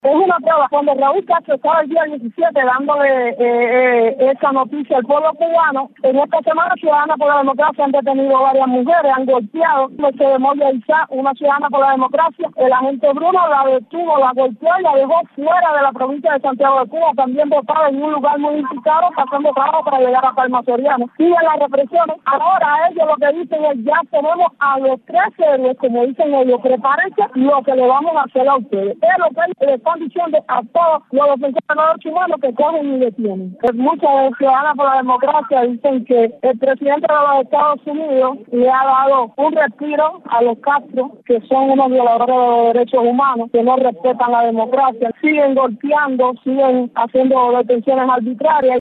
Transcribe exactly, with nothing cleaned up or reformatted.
Es una prueba. Cuando Raúl Castro estaba el día diecisiete dándole eh, eh, esa noticia al pueblo cubano, en esta semana Ciudadana por la Democracia han detenido varias mujeres, han golpeado. Se Moya Isá, una ciudadana por la democracia, el agente Bruno la detuvo, la golpeó y la dejó fuera de la provincia de Santiago de Cuba, también botada en un lugar muy indicado, pasando trabajo para llegar a Palma Soriano. Siguen las represiones. Ahora ellos lo que dicen es: ya tenemos a los tres héroes, como dicen ellos, prepárense lo que le vamos a hacer a ustedes. Es lo que le están diciendo a todos los defensores de los derechos humanos que cogen y detienen. Muchas ciudadanas por la democracia dicen que el presidente de los Estados Unidos le ha dado un respiro a los Castro, que son unos violadores de los derechos humanos, que no respetan la democracia, siguen golpeando, siguen haciendo detenciones arbitrarias.